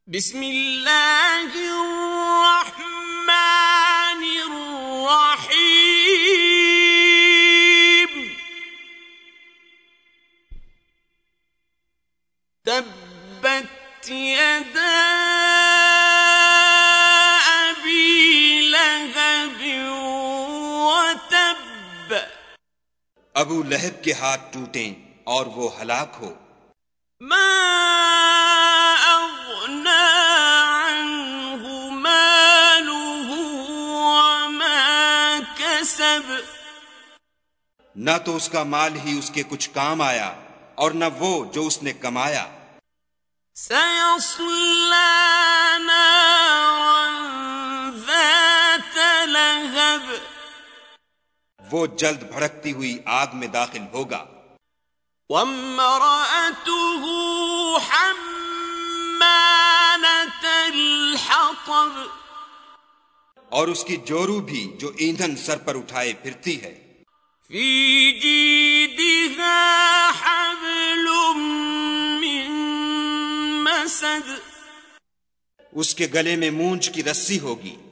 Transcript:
بسم اللہ الرحمن الرحیم تبت یدا ابی لہب وتب، ابو لہب کے ہاتھ ٹوٹیں اور وہ ہلاک ہو۔ ما اغنى عنه ماله وما كسب، نہ تو اس کا مال ہی اس کے کچھ کام آیا اور نہ وہ جو اس نے کمایا۔ سيصلى نارا ذات لهب، وہ جلد بھڑکتی ہوئی آگ میں داخل ہوگا۔ وامرأته حمالة الحطب، اور اس کی جورو بھی جو ایندھن سر پر اٹھائے پھرتی ہے۔ في جيدها حبل من مسد، اس کے گلے میں مونج کی رسی ہوگی۔